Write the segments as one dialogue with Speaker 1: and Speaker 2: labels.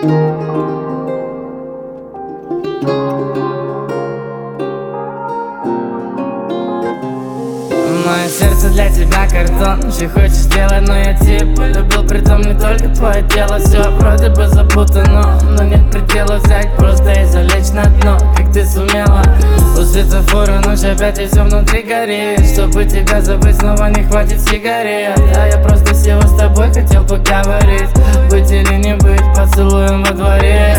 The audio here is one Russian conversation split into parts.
Speaker 1: Мое сердце для тебя картон, что хочешь сделать, но я типа любил, притом не только твое тело. Все вроде бы запутано, но нет предела взять просто и залечь на дно. Как ты сумела, у светофора ночь опять и все внутри горит. Чтобы тебя забыть, снова не хватит сигарет. А я просто сел с тобой, хотел поговорить. Быть или не быть, поцелуем во дворе.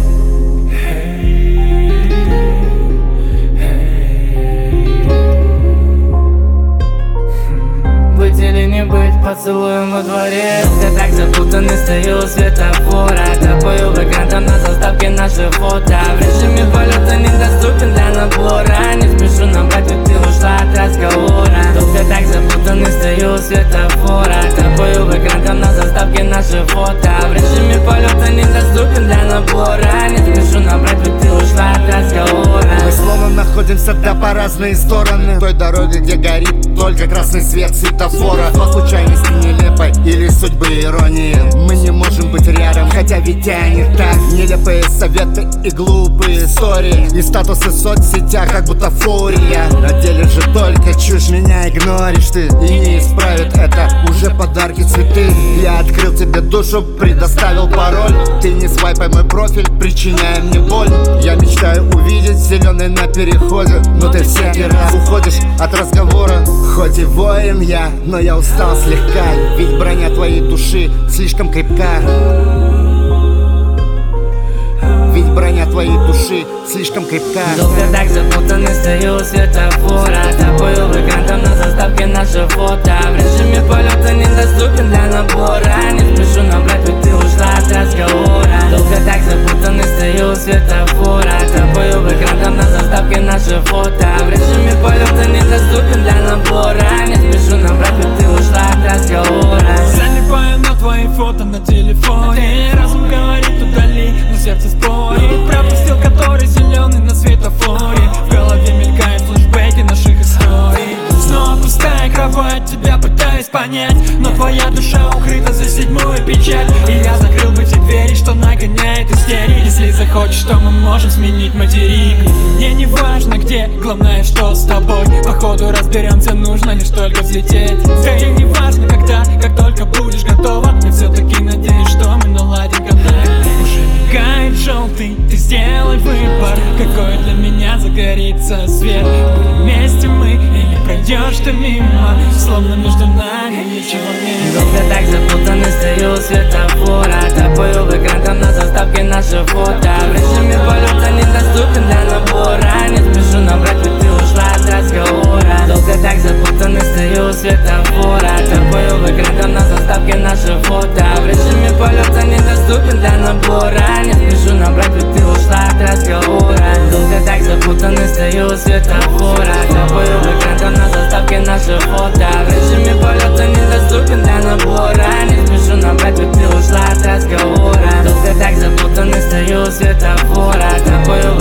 Speaker 1: Быть или не быть, поцелуем во дворе. Я так запутанный, стою у светофора. Тобою в экран, там на заставке наши фото. В режиме полета недоступен для набора. Не спешу набрать, ведь ты ушла от разговора. Я так запутанный, стою у светофора. Тобою в экран, там на заставке наши фото. В режиме полета недоступен для набора. Не спешу набрать, ведь ты ушла от разговора.
Speaker 2: Мы словно находимся, да, по разные стороны той дороги, где горит только красный свет светофора. По случайности нелепой или судьбы иронии мы не можем быть рядом, хотя ведь они так. Нелепые советы и глупые истории, и статусы в соцсетях, как бутафория. На деле же только чушь, меня игноришь ты, и не исправит это уже подарки, цветы. Я открыл тебе душу, предоставил пароль. Ты не свайпай мой профиль, причиняя мне боль. Я мечтаю увидеть зеленый на переходе, но ты всякий раз уходишь от разговора. Хоть и воин я, но я устал слегка, ведь броня твоей души слишком крепка. Ведь броня твоей души слишком крепка.
Speaker 1: Долго так запутанный, стою у светофора. Тобою в экран, там на заставке наши фото. В режиме полета недоступен для набора. Не спешу набрать, ведь ты ушла от разговора. Долго так запутанный, стою у светофора. Тобою в экран, там на заставке наши фото. В режиме полета недоступен для набора. Не спешу набрать, ведь ты ушла от разговора.
Speaker 3: Залипаю на твои фото на телефоне. Разум говорит удали, но сердце спорит. Пропустил который зеленый на светофоре. В голове мелькают флешбеки наших историй. Снова пустая кровать, тебя пытаюсь понять, но твоя душа укрыта за седьмую печать. И я закрыл бы те двери, что нагоняет истерик. Если захочешь, то мы можем сменить материк. Мне не важно где, главное, что с тобой. Походу разберемся, нужно лишь только взлететь. Да и не важно когда, как только будешь готова. Я все-таки надеюсь, что мы наладим контакт. Уже мигает желтый, ты сделай выбор, какой для меня загорится свет. Будем вместе мы или пройдешь ты мимо, словно между нами ничего нет.
Speaker 1: Долго так запутанный, стою у светофора. Тобою в экран, там на заставке наши фото. В режиме полета недоступен для набора. Не спешу набрать, ведь ты ушла от разговора. Долго так запутанный, стою у светофора. Тобою в экран, там на заставке наши фото. В режиме полета недоступен для набора. Не спешу набрать, ведь ты ушла от разговора. Долго так запутанный, стою у светофора. Тобою в экран, там на заставке наши фото. В режиме полета недоступен для набора. Не спешу набрать, ведь ты ушла от разговора. Долго так запутанный, стою у светофора. Тобою